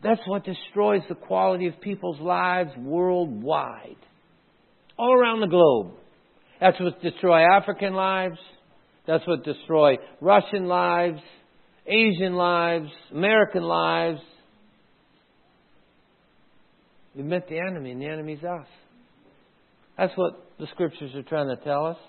That's what destroys the quality of people's lives worldwide. All around the globe. That's what destroys African lives. That's what destroys Russian lives, Asian lives, American lives. We've met the enemy, and the enemy's us. That's what the Scriptures are trying to tell us.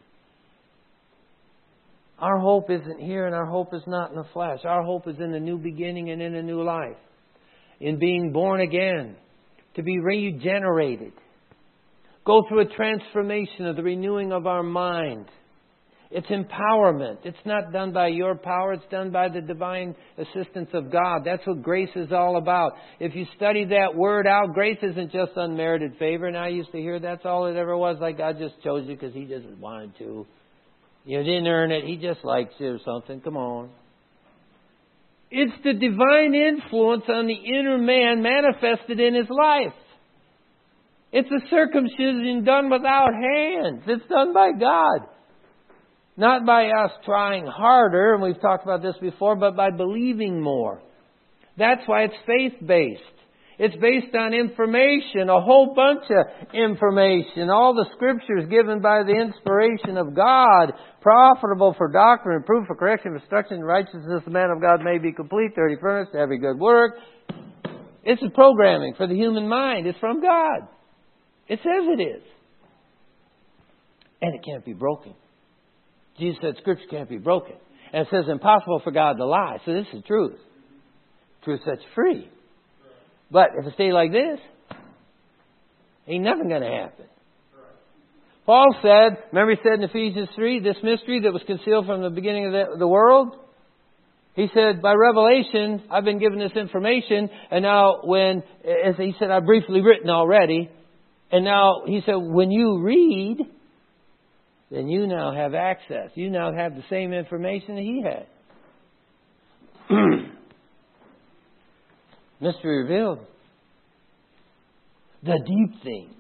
Our hope isn't here, and our hope is not in the flesh. Our hope is in the new beginning and in a new life. In being born again. To be regenerated. Go through a transformation of the renewing of our mind. It's empowerment. It's not done by your power. It's done by the divine assistance of God. That's what grace is all about. If you study that word out, grace isn't just unmerited favor. And I used to hear that's all it ever was. Like God just chose you because He just wanted to. You didn't earn it. He just likes you or something. Come on. It's the divine influence on the inner man manifested in his life. It's a circumcision done without hands. It's done by God. Not by us trying harder, and we've talked about this before, but by believing more. That's why it's faith-based. It's based on information, a whole bunch of information. All the Scriptures given by the inspiration of God, profitable for doctrine, reproof, for correction, instruction, in righteousness, the man of God may be complete, thoroughly furnished to every good work. It's a programming for the human mind. It's from God. It says it is. And it can't be broken. Jesus said Scripture can't be broken. And it says impossible for God to lie. So this is truth. Truth sets free. But if it stays like this, ain't nothing going to happen. Paul said, remember he said in Ephesians 3, this mystery that was concealed from the beginning of the world? He said, by revelation, I've been given this information. And now as he said, I've briefly written already. And now he said, when you read, then you now have access. You now have the same information that he had. Mystery revealed. The deep things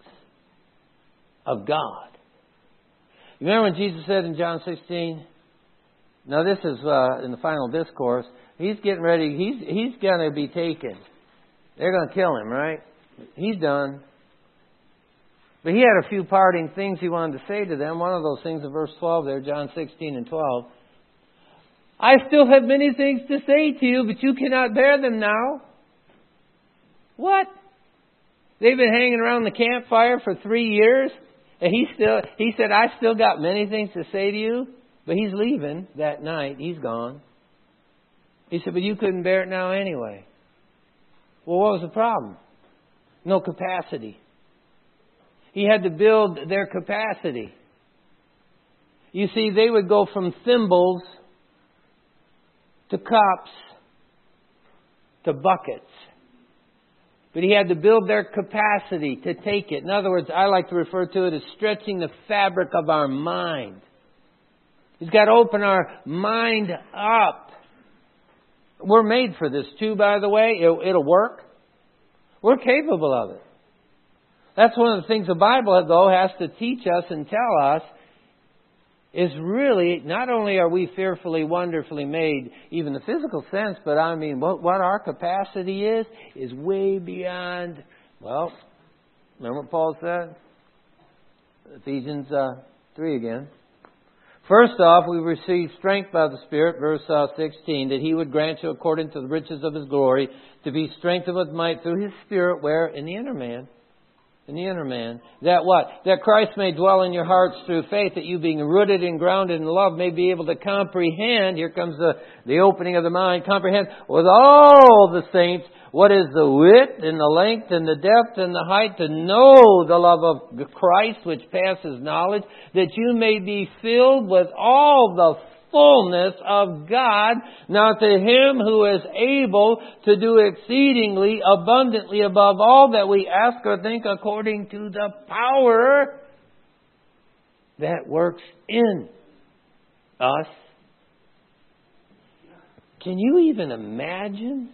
of God. You remember when Jesus said in John 16, now this is in the final discourse, he's getting ready, he's going to be taken. They're going to kill him, right? He's done. But he had a few parting things he wanted to say to them. One of those things in verse 12 there, John 16 and 12. I still have many things to say to you, but you cannot bear them now. What? They've been hanging around the campfire for 3 years. And he said, I still got many things to say to you. But he's leaving that night. He's gone. He said, but you couldn't bear it now anyway. Well, what was the problem? No capacity. He had to build their capacity. You see, they would go from thimbles to cups to buckets. But he had to build their capacity to take it. In other words, I like to refer to it as stretching the fabric of our mind. He's got to open our mind up. We're made for this too, by the way. It'll work. We're capable of it. That's one of the things the Bible, though, has to teach us and tell us is really, not only are we fearfully, wonderfully made, even the physical sense, but I mean, what our capacity is way beyond, well, remember what Paul said? Ephesians 3 again. First off, we receive strength by the Spirit, verse 16, that He would grant you according to the riches of His glory, to be strengthened with might through His Spirit, where? In the inner man. In the inner man. That what? That Christ may dwell in your hearts through faith, that you being rooted and grounded in love may be able to comprehend, here comes the opening of the mind, comprehend with all the saints what is the width and the length and the depth and the height, to know the love of Christ which passes knowledge, that you may be filled with all the fullness of God. Now to Him who is able to do exceedingly abundantly above all that we ask or think, according to the power that works in us. Can you even imagine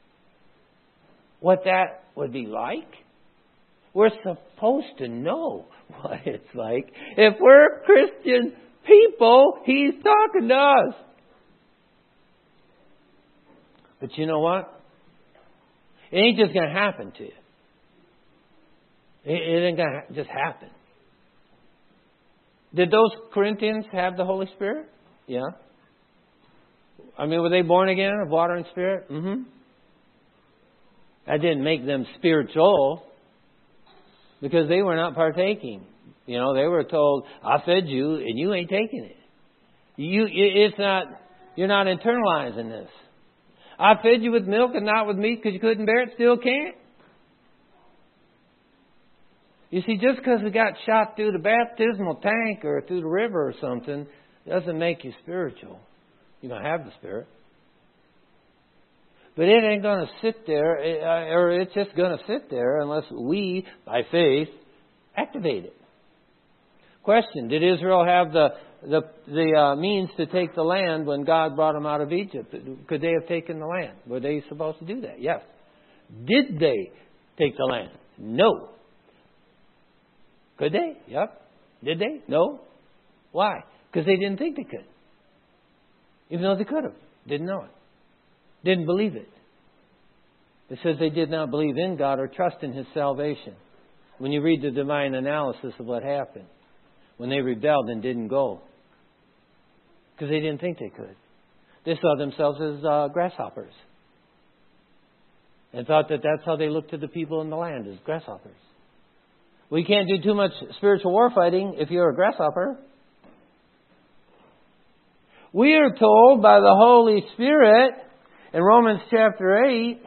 what that would be like? We're supposed to know what it's like. If we're Christian people, He's talking to us. But you know what? It ain't just going to happen to you. It ain't going to just happen. Did those Corinthians have the Holy Spirit? Yeah. I mean, were they born again of water and spirit? Mm-hmm. That didn't make them spiritual because they were not partaking. They were told, I fed you and you ain't taking it. You're not internalizing this. I fed you with milk and not with meat because you couldn't bear it, still can't. You see, just because it got shot through the baptismal tank or through the river or something doesn't make you spiritual. You're going to have the Spirit. But it ain't going to sit there, or it's just going to sit there unless we, by faith, activate it. Question, did Israel have the means to take the land when God brought them out of Egypt? Could they have taken the land? Were they supposed to do that? Yes. Did they take the land? No. Could they? Yep. Did they? No. Why? Because they didn't think they could. Even though they could have. Didn't know it. Didn't believe it. It says they did not believe in God or trust in His salvation. When you read the divine analysis of what happened. When they rebelled and didn't go. Because they didn't think they could. They saw themselves as grasshoppers. And thought that that's how they looked to the people in the land, as grasshoppers. Well, you can't do too much spiritual war fighting if you're a grasshopper. We are told by the Holy Spirit in Romans chapter 8,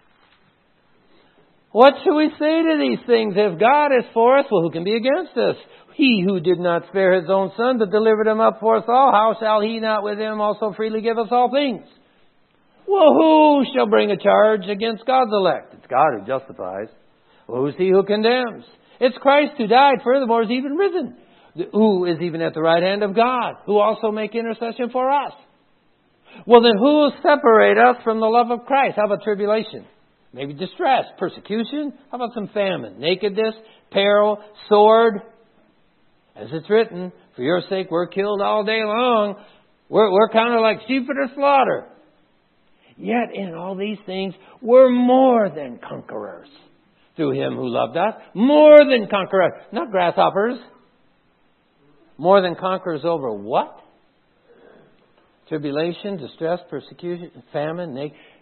what shall we say to these things? If God is for us, well, who can be against us? He who did not spare His own Son, but delivered Him up for us all, how shall He not with Him also freely give us all things? Well, who shall bring a charge against God's elect? It's God who justifies. Well, who's he who condemns? It's Christ who died, furthermore is even risen, who is even at the right hand of God, who also make intercession for us. Well, then who will separate us from the love of Christ? How about tribulation? Maybe distress, persecution? How about some famine, nakedness, peril, sword? As it's written, for your sake we're killed all day long. We're kind of like sheep for the slaughter. Yet in all these things we're more than conquerors. Through Him who loved us, more than conquerors. Not grasshoppers. More than conquerors over what? Tribulation, distress, persecution, famine.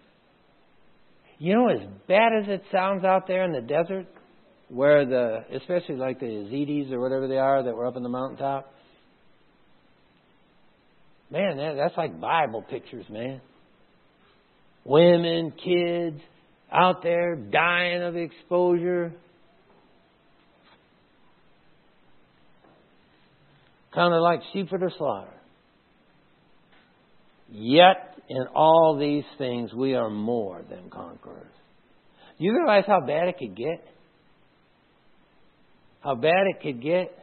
As bad as it sounds out there in the desert, where especially like the Yazidis or whatever they are that were up in the mountaintop. Man, that's like Bible pictures, man. Women, kids, out there dying of exposure. Kind of like sheep for the slaughter. Yet in all these things we are more than conquerors. Do you realize how bad it could get? How bad it could get?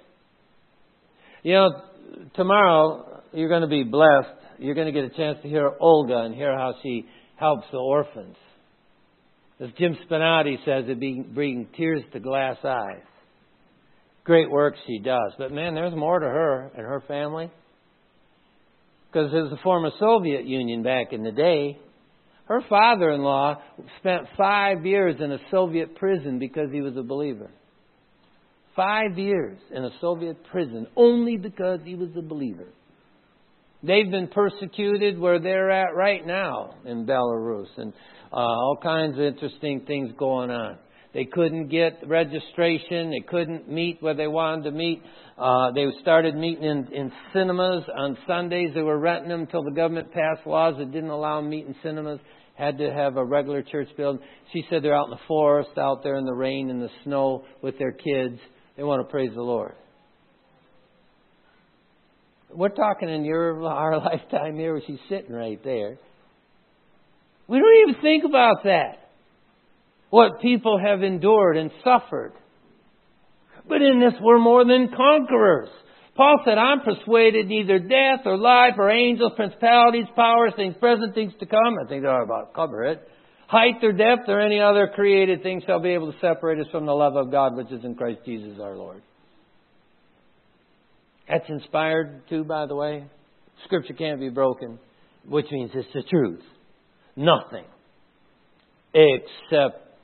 Tomorrow you're going to be blessed. You're going to get a chance to hear Olga and hear how she helps the orphans. As Jim Spinati says, it bringing tears to glass eyes. Great work she does. But man, there's more to her and her family. Because it was a former Soviet Union back in the day. Her father-in-law spent 5 years in a Soviet prison because he was a believer. 5 years in a Soviet prison only because he was a believer. They've been persecuted where they're at right now in Belarus. And all kinds of interesting things going on. They couldn't get registration. They couldn't meet where they wanted to meet. They started meeting in cinemas on Sundays. They were renting them until the government passed laws that didn't allow them to meet in cinemas. Had to have a regular church building. She said they're out in the forest, out there in the rain and the snow with their kids. They want to praise the Lord. We're talking in our lifetime here where she's sitting right there. We don't even think about that. What people have endured and suffered. But in this we're more than conquerors. Paul said, I'm persuaded neither death or life or angels, principalities, powers, things present, things to come. I think that ought about cover it. Height or depth or any other created thing shall be able to separate us from the love of God which is in Christ Jesus our Lord. That's inspired too, by the way. Scripture can't be broken, which means it's the truth. Nothing except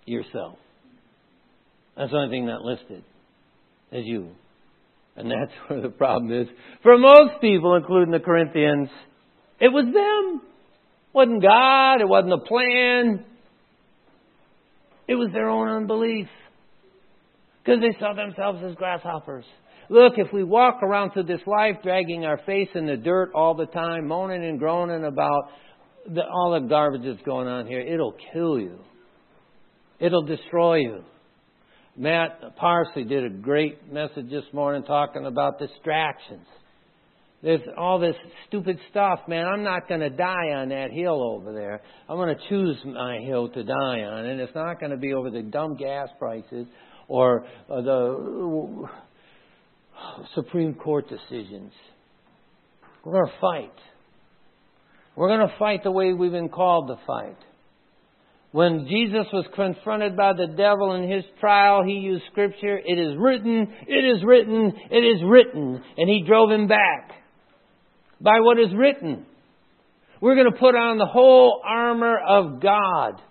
yourself. That's the only thing not listed as you. And that's where the problem is. For most people, including the Corinthians, it was them. It wasn't God. It wasn't a plan. It was their own unbelief. Because they saw themselves as grasshoppers. Look, if we walk around through this life dragging our face in the dirt all the time, moaning and groaning about all the garbage that's going on here, it'll kill you. It'll destroy you. Matt Parsley did a great message this morning talking about distractions. There's all this stupid stuff, man. I'm not going to die on that hill over there. I'm going to choose my hill to die on. And it's not going to be over the dumb gas prices or the Supreme Court decisions. We're going to fight. We're going to fight the way we've been called to fight. When Jesus was confronted by the devil in his trial, he used Scripture. It is written, it is written, it is written. And he drove him back by what is written. We're going to put on the whole armor of God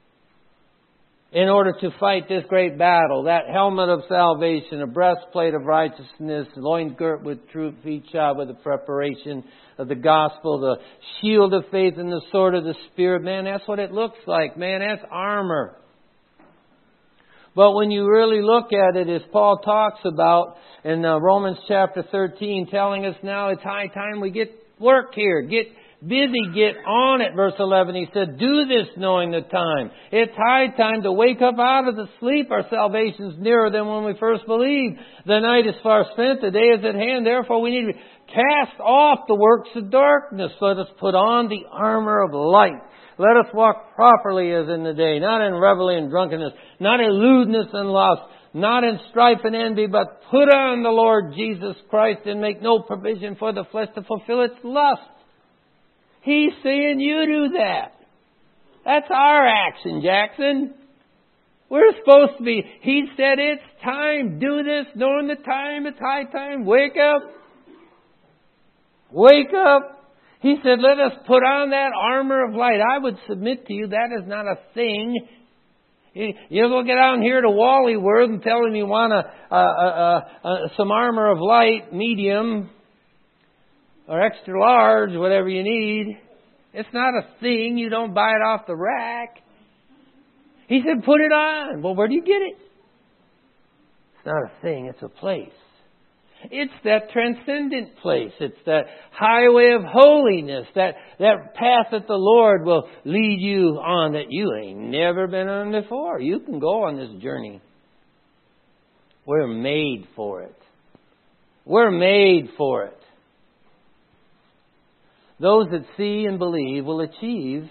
in order to fight this great battle. That helmet of salvation, a breastplate of righteousness, loins girt with truth, feet shod with the preparation of the gospel, the shield of faith and the sword of the Spirit. Man, that's what it looks like. Man, that's armor. But when you really look at it, as Paul talks about in Romans chapter 13, telling us now it's high time we get work here. Get busy, get on it. Verse 11, he said, do this knowing the time. It's high time to wake up out of the sleep. Our salvation's nearer than when we first believed. The night is far spent, the day is at hand. Therefore we need to cast off the works of darkness. Let us put on the armor of light. Let us walk properly as in the day, not in revelry and drunkenness, not in lewdness and lust, not in strife and envy, but put on the Lord Jesus Christ and make no provision for the flesh to fulfill its lust. He's saying you do that. That's our action, Jackson. We're supposed to be. He said it's time. Do this, knowing the time. It's high time. Wake up. Wake up. He said, let us put on that armor of light. I would submit to you that is not a thing. You go get out here to Wally World and tell him you want some armor of light, medium, or extra large, whatever you need. It's not a thing. You don't buy it off the rack. He said, put it on. Well, where do you get it? It's not a thing. It's a place. It's that transcendent place. It's that highway of holiness, that path that the Lord will lead you on that you ain't never been on before. You can go on this journey. We're made for it. We're made for it. Those that see and believe will achieve.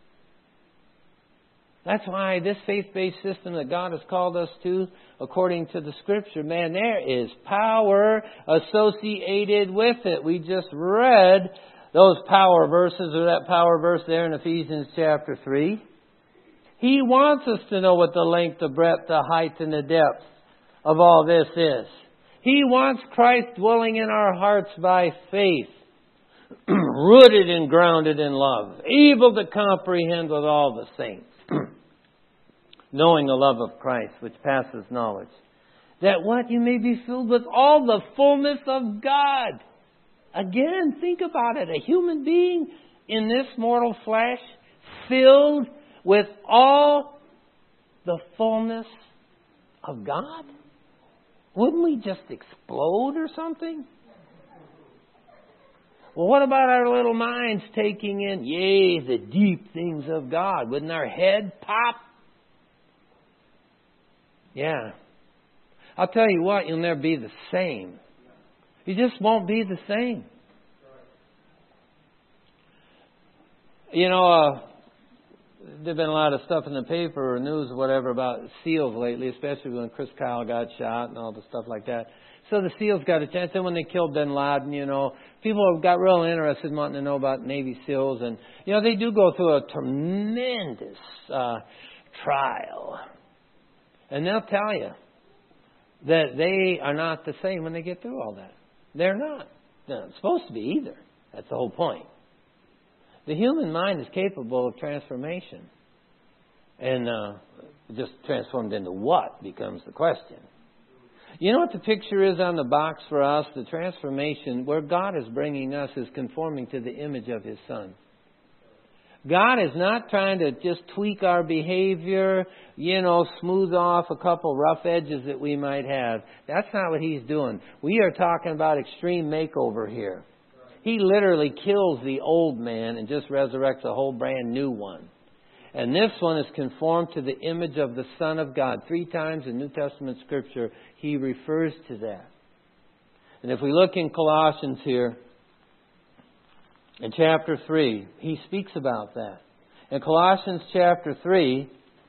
That's why this faith-based system that God has called us to, according to the Scripture, man, there is power associated with it. We just read those power verses, or that power verse there in Ephesians chapter 3. He wants us to know what the length, the breadth, the height, and the depth of all this is. He wants Christ dwelling in our hearts by faith, rooted and grounded in love, able to comprehend with all the saints, knowing the love of Christ, which passes knowledge, that what you may be filled with all the fullness of God. Again, think about it. A human being in this mortal flesh, filled with all the fullness of God. Wouldn't we just explode or something? Well, what about our little minds taking in, yea, the deep things of God? Wouldn't our head pop? Yeah. I'll tell you what, you'll never be the same. You just won't be the same. You know, there's been a lot of stuff in the paper or news or whatever about SEALs lately, especially when Chris Kyle got shot and all the stuff like that. So the SEALs got a chance. Then when they killed bin Laden, you know, people got real interested in wanting to know about Navy SEALs. And, you know, they do go through a tremendous trial. And they'll tell you that they are not the same when they get through all that. They're not. They're not supposed to be either. That's the whole point. The human mind is capable of transformation. And just transformed into what becomes the question. You know what the picture is on the box for us? The transformation, where God is bringing us, is conforming to the image of His Son. God is not trying to just tweak our behavior, smooth off a couple rough edges that we might have. That's not what He's doing. We are talking about extreme makeover here. He literally kills the old man and just resurrects a whole brand new one. And this one is conformed to the image of the Son of God. 3 times in New Testament Scripture, He refers to that. And if we look in Colossians here, in chapter 3, he speaks about that. In Colossians chapter 3,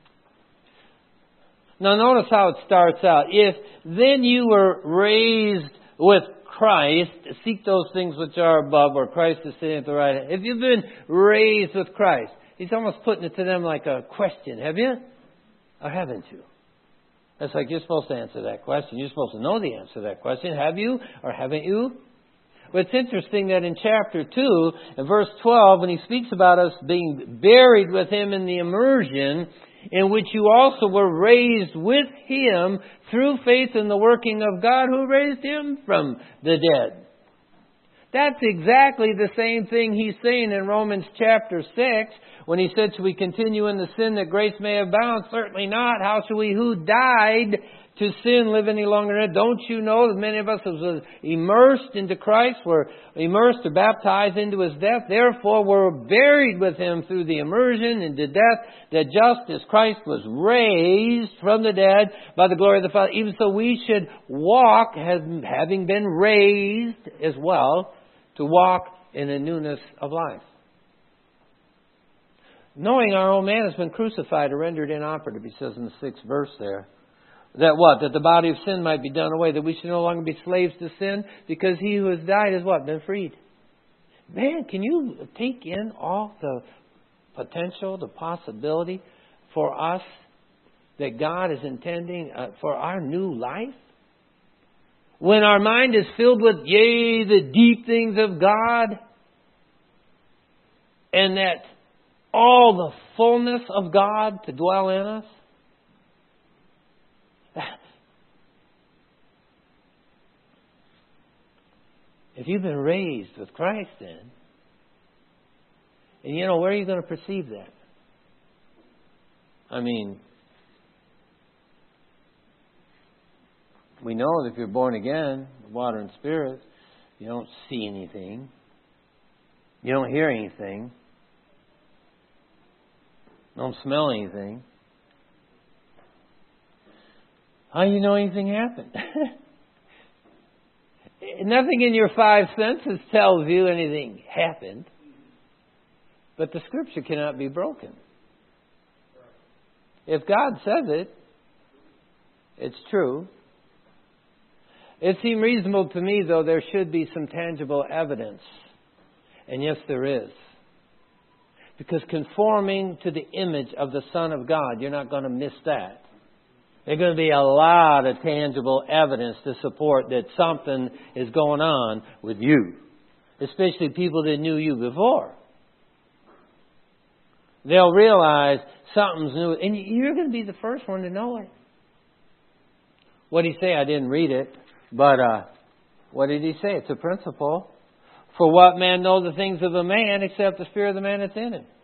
now notice how it starts out. If then you were raised with Christ, seek those things which are above, where Christ is sitting at the right hand. If you've been raised with Christ, he's almost putting it to them like a question. Have you? Or haven't you? It's like you're supposed to answer that question. You're supposed to know the answer to that question. Have you or haven't you? But it's interesting that in chapter 2, in verse 12, when he speaks about us being buried with Him in the immersion, in which you also were raised with Him through faith in the working of God who raised Him from the dead. That's exactly the same thing he's saying in Romans chapter 6, when he said, should we continue in the sin that grace may abound? Certainly not. How shall we who died to sin live any longer in it? Don't you know that many of us was immersed into Christ, were immersed or baptized into His death? Therefore were buried with Him through the immersion into death, that just as Christ was raised from the dead by the glory of the Father, even so we should walk, having been raised as well, to walk in a newness of life. Knowing our old man has been crucified or rendered inoperative, he says in the 6th verse there. That what? That the body of sin might be done away. That we should no longer be slaves to sin. Because he who has died has what? Been freed. Man, can you take in all the potential, the possibility for us that God is intending for our new life? When our mind is filled with, yea, the deep things of God. And that all the fullness of God to dwell in us. If you've been raised with Christ then, and where are you going to perceive that? I mean, we know that if you're born again, water and spirit, you don't see anything. You don't hear anything. Don't smell anything. How do you know anything happened? Nothing in your 5 senses tells you anything happened. But the Scripture cannot be broken. If God says it, it's true. It seemed reasonable to me, though, there should be some tangible evidence. And yes, there is. Because conforming to the image of the Son of God, you're not going to miss that. There's going to be a lot of tangible evidence to support that something is going on with you. Especially people that knew you before. They'll realize something's new. And you're going to be the first one to know it. What did he say? I didn't read it. But what did he say? It's a principle. For what man knows the things of a man except the spirit of the man that's in him?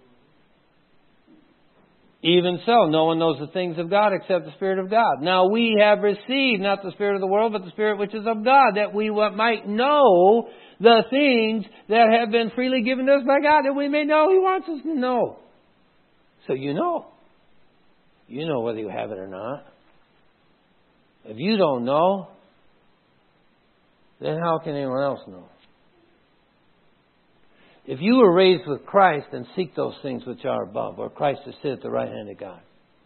Even so, no one knows the things of God except the Spirit of God. Now we have received not the spirit of the world, but the Spirit which is of God, that we might know the things that have been freely given to us by God, that we may know He wants us to know. So you know. You know whether you have it or not. If you don't know, then how can anyone else know? If you were raised with Christ, then seek those things which are above, where Christ is seated at the right hand of God.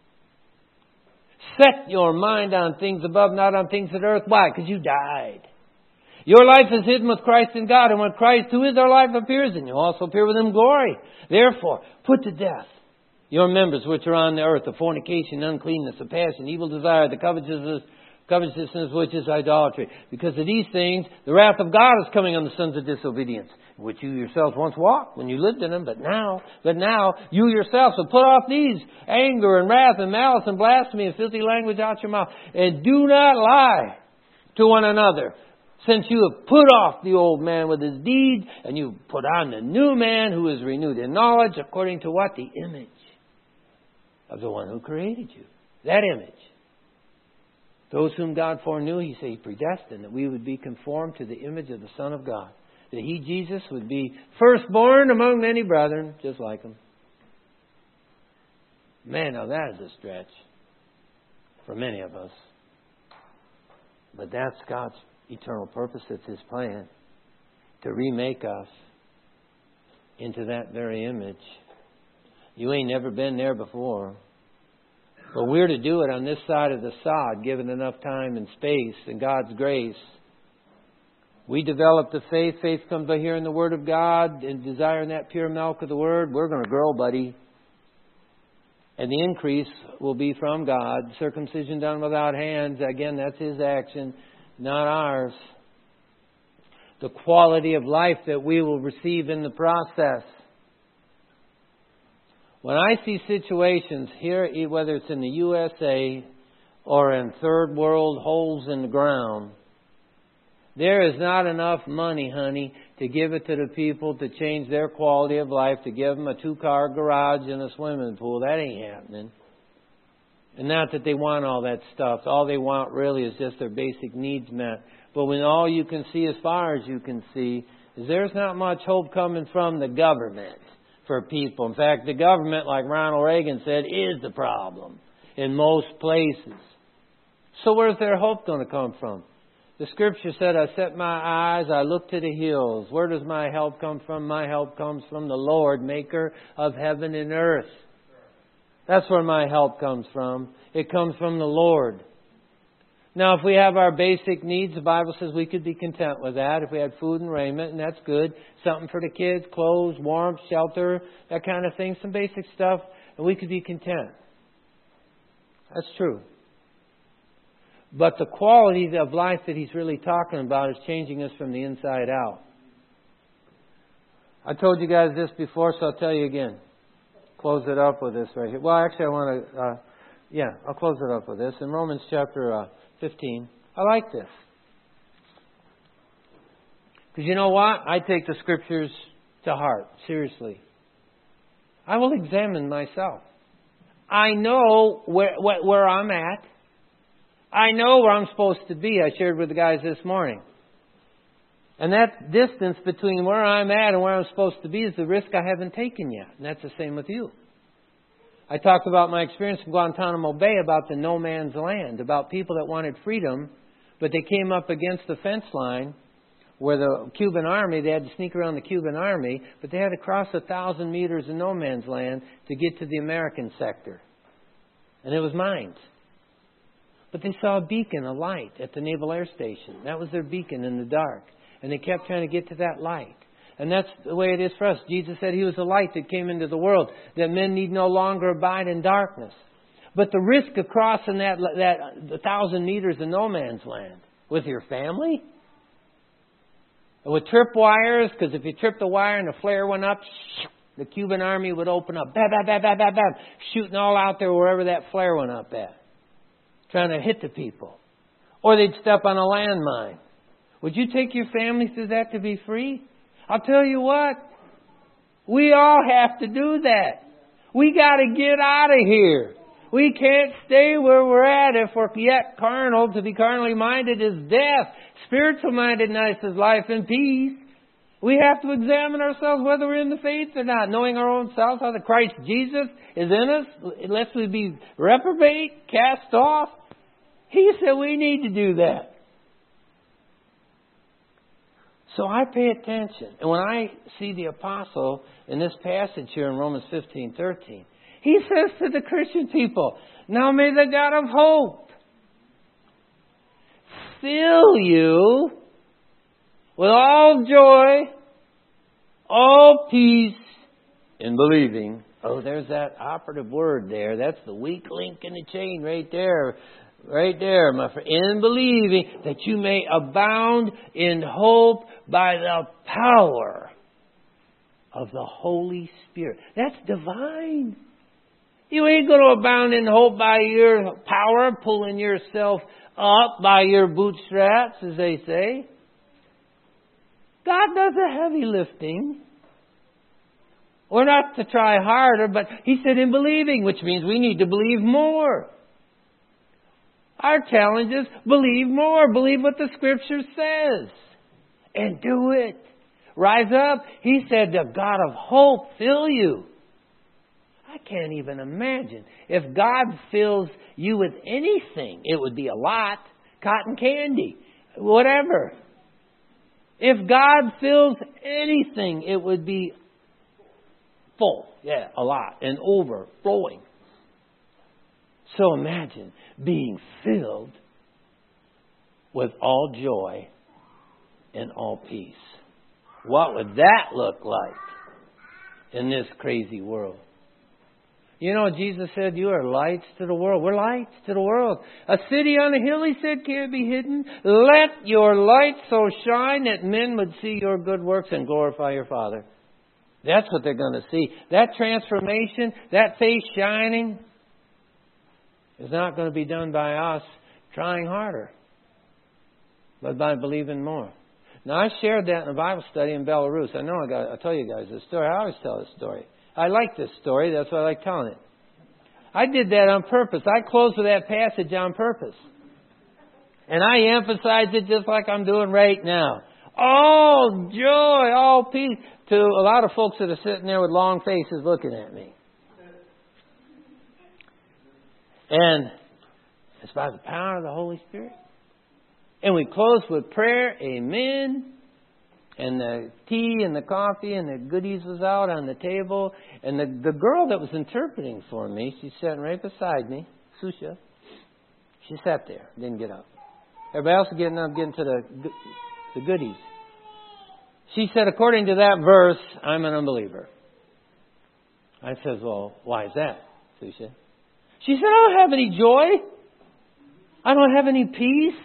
Set your mind on things above, not on things of earth. Why? Because you died. Your life is hidden with Christ in God, and when Christ, who is our life, appears in you, also appear with Him glory. Therefore, put to death your members which are on the earth, the fornication, uncleanness, the passion, evil desire, the covetousness, Covetousness, which is idolatry. Because of these things, the wrath of God is coming on the sons of disobedience, which you yourselves once walked when you lived in them. But now you yourselves have put off these: anger and wrath and malice and blasphemy and filthy language out your mouth. And do not lie to one another, since you have put off the old man with his deeds, and you put on the new man, who is renewed in knowledge, according to what? The image of the one who created you. That image. Those whom God foreknew, He said He predestined, that we would be conformed to the image of the Son of God. That He, Jesus, would be firstborn among many brethren, just like Him. Man, now that is a stretch for many of us. But that's God's eternal purpose. It's His plan to remake us into that very image. You ain't never been there before. But we're to do it on this side of the sod, given enough time and space and God's grace. We develop the faith. Faith comes by hearing the Word of God and desiring that pure milk of the Word. We're going to grow, buddy. And the increase will be from God. Circumcision done without hands. Again, that's His action, not ours. The quality of life that we will receive in the process. When I see situations here, whether it's in the USA or in third world holes in the ground, there is not enough money, honey, to give it to the people to change their quality of life, to give them a 2-car garage and a swimming pool. That ain't happening. And not that they want all that stuff. All they want really is just their basic needs met. But when all you can see, as far as you can see, is there's not much hope coming from the government for people. In fact, the government, like Ronald Reagan said, is the problem in most places. So where's their hope going to come from? The Scripture said, I set my eyes, I look to the hills. Where does my help come from? My help comes from the Lord, maker of heaven and earth. That's where my help comes from. It comes from the Lord. Now, if we have our basic needs, the Bible says we could be content with that. If we had food and raiment, and that's good. Something for the kids, clothes, warmth, shelter, that kind of thing. Some basic stuff, and we could be content. That's true. But the quality of life that He's really talking about is changing us from the inside out. I told you guys this before, so I'll tell you again. Close it up with this right here. Well, actually, I want to, I'll close it up with this. In Romans chapter 15. I like this. Because you know what? I take the Scriptures to heart, seriously. I will examine myself. I know where I'm at. I know where I'm supposed to be. I shared with the guys this morning. And that distance between where I'm at and where I'm supposed to be is the risk I haven't taken yet. And that's the same with you. I talked about my experience in Guantanamo Bay, about the no man's land, about people that wanted freedom, but they came up against the fence line where the Cuban army, they had to sneak around the Cuban army, but they had to cross 1,000 meters of no man's land to get to the American sector. And it was mines. But they saw a beacon, a light at the Naval Air Station. That was their beacon in the dark. And they kept trying to get to that light. And that's the way it is for us. Jesus said He was the light that came into the world, that men need no longer abide in darkness. But the risk of crossing that 1,000 meters of no man's land with your family, with tripwires, because if you tripped the wire and the flare went up, the Cuban army would open up, bam, bam, bam, bam, bam, bam, shooting all out there wherever that flare went up at, trying to hit the people. Or they'd step on a landmine. Would you take your family through that to be free? I'll tell you what, we all have to do that. We got to get out of here. We can't stay where we're at if we're yet carnal. To be carnally minded is death. Spiritual mindedness is life and peace. We have to examine ourselves whether we're in the faith or not, knowing our own selves, how the Christ Jesus is in us, lest we be reprobate, cast off. He said we need to do that. So I pay attention. And when I see the apostle in this passage here in Romans 15:13, he says to the Christian people, now may the God of hope fill you with all joy, all peace in believing. Oh, there's that operative word there. That's the weak link in the chain right there. Right there, my friend. In believing that you may abound in hope by the power of the Holy Spirit. That's divine. You ain't going to abound in hope by your power, pulling yourself up by your bootstraps, as they say. God does the heavy lifting. We're not to try harder, but He said in believing, which means we need to believe more. Our challenge is believe more. Believe what the Scripture says. And do it. Rise up. He said, the God of hope fill you. I can't even imagine. If God fills you with anything, it would be a lot. Cotton candy. Whatever. If God fills anything, it would be full. Yeah, a lot. And overflowing. So imagine being filled with all joy and all peace. What would that look like in this crazy world? You know, Jesus said, you are lights to the world. We're lights to the world. A city on a hill, He said, can't be hidden. Let your light so shine that men would see your good works and glorify your Father. That's what they're going to see. That transformation, that face shining, is not going to be done by us trying harder, but by believing more. Now, I shared that in a Bible study in Belarus. I know I'll tell you guys this story. I always tell this story. I like this story. That's why I like telling it. I did that on purpose. I closed with that passage on purpose. And I emphasized it just like I'm doing right now. All joy, all peace, to a lot of folks that are sitting there with long faces looking at me. And it's by the power of the Holy Spirit. And we close with prayer. Amen. And the tea and the coffee and the goodies was out on the table. And the girl that was interpreting for me, she's sitting right beside me, Susha. She sat there, didn't get up. Everybody else was getting up, getting to the goodies. She said, according to that verse, I'm an unbeliever. I said, well, why is that, Susha? She said, I don't have any joy. I don't have any peace.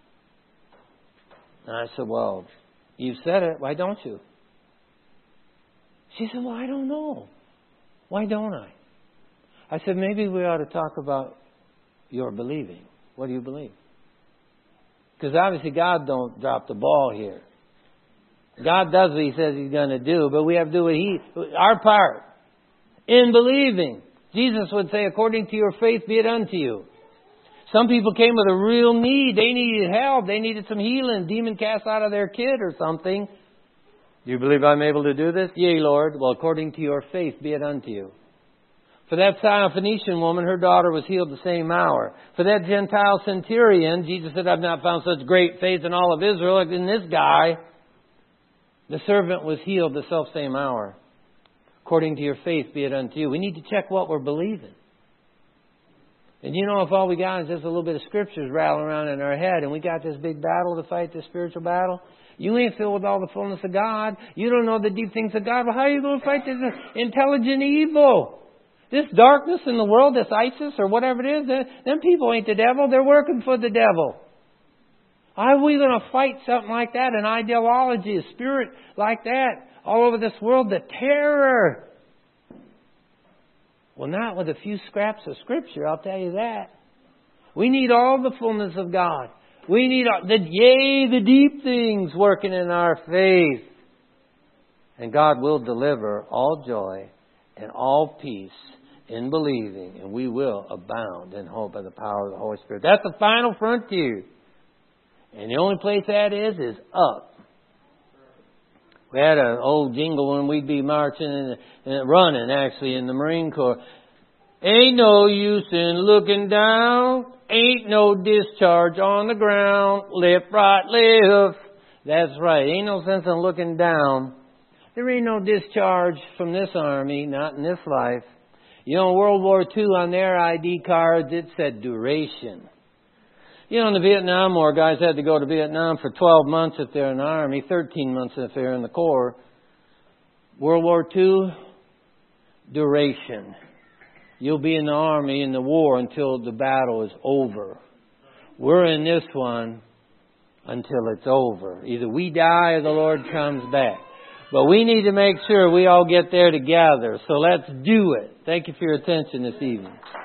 And I said, well, you said it. Why don't you? She said, well, I don't know. Why don't I? I said, maybe we ought to talk about your believing. What do you believe? Because obviously God don't drop the ball here. God does what He says He's going to do, but we have to do our part. In believing. Jesus would say, according to your faith be it unto you. Some people came with a real need. They needed help. They needed some healing. Demon cast out of their kid or something. Do you believe I'm able to do this? Yea, Lord. Well, according to your faith be it unto you. For that Syrophoenician woman, her daughter was healed the same hour. For that Gentile centurion, Jesus said, I've not found such great faith in all of Israel as in this guy. The servant was healed the selfsame hour. According to your faith be it unto you. We need to check what we're believing. And you know, if all we got is just a little bit of scriptures rattling around in our head and we got this big battle to fight, this spiritual battle, you ain't filled with all the fullness of God. You don't know the deep things of God. Well, how are you going to fight this intelligent evil? This darkness in the world, this ISIS or whatever it is, them people ain't the devil. They're working for the devil. How are we going to fight something like that, an ideology, a spirit like that, all over this world, the terror? Well, not with a few scraps of Scripture, I'll tell you that. We need all the fullness of God. We need the deep things working in our faith. And God will deliver all joy and all peace in believing, and we will abound in hope by the power of the Holy Spirit. That's the final frontier. And the only place that is up. We had an old jingle when we'd be marching and running, actually, in the Marine Corps. Ain't no use in looking down. Ain't no discharge on the ground. Left, right, left. That's right. Ain't no sense in looking down. There ain't no discharge from this army, not in this life. You know, in World War II, on their ID cards, it said duration. You know, in the Vietnam War, guys had to go to Vietnam for 12 months if they're in the Army, 13 months if they're in the Corps. World War II, duration. You'll be in the Army in the war until the battle is over. We're in this one until it's over. Either we die or the Lord comes back. But we need to make sure we all get there together. So let's do it. Thank you for your attention this evening.